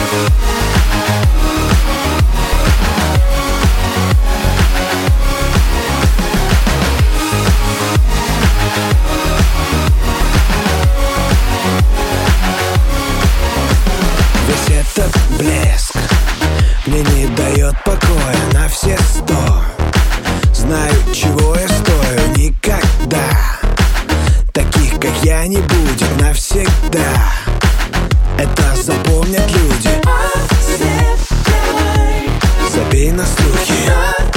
Весь этот блеск мне не дает покоя на все 100. Знаю, чего я стою, никогда таких, как я, не будет навсегда. Это запомнят люди. Забей на слухи,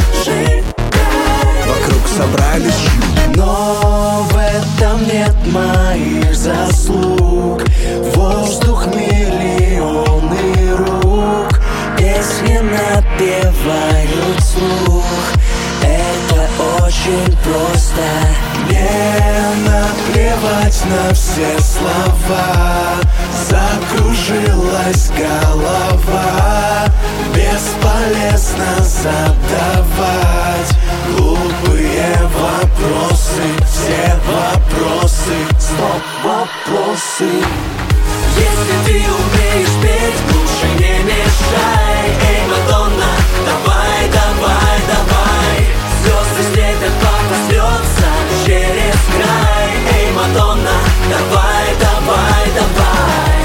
вокруг собрались. Но в этом нет моих заслуг. Воздух миллионы рук, песни напевают вслух. Это очень просто. Мне наплевать на все слова. Закружилась голова. Бесполезно задавать глупые вопросы. Все вопросы, стоп, вопросы. Если ты умеешь петь, лучше не мешай. Эй, Мадонна, давай, давай, давай. Звезды светят, папа сльется через край. Эй, Мадонна, давай, давай, давай.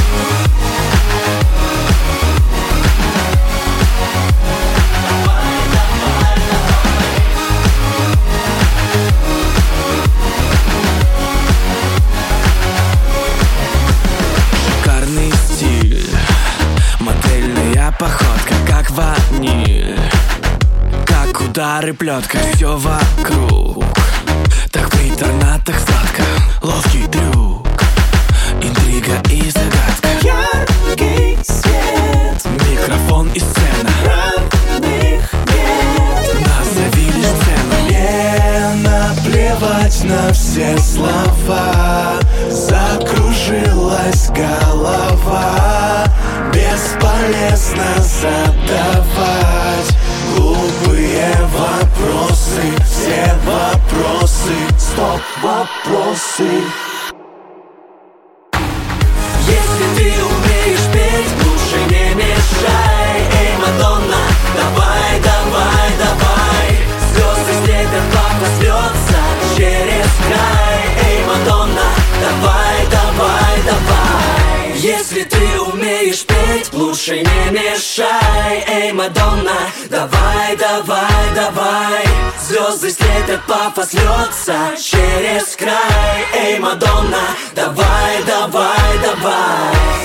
Шикарный стиль, модельная походка, как ваниль, как удары плеткой. Все вокруг так приторно, так сладко. Ловкий трюк, интрига и загадка. Яркий свет, микрофон и сцена. равных нет. Назови лишь цену. Мне наплевать на все слова. Закружилась голова. Бесполезно задавать глупые вопросы. Все вопросы, стоп, вопросы. Если ты умеешь петь, лучше не мешай. Эй, Мадонна, давай, давай, давай. Звезды светят, папа смеется через край. Эй, Мадонна, давай, давай, давай. Если ты умеешь петь, лучше не мешай. Эй, Мадонна, давай, давай, давай. Звезды светят, папа сльется через край. Эй, Мадонна, давай, давай, давай.